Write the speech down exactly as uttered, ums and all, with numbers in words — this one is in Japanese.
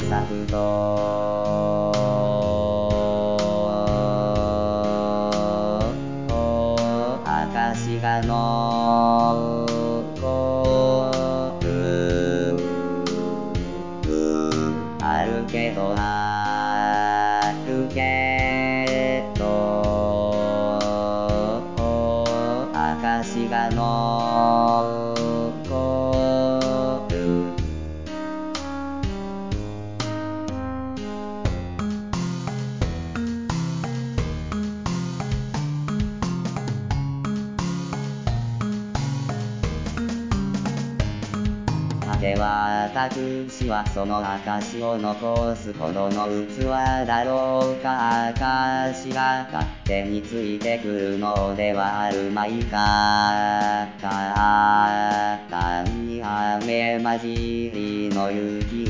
咲くと証が残るあるけどあるけど証が残る果ては私はその証を残すほどの器だろうか。証が勝手についてくるのではあるまいか。簡単に雨混じりの雪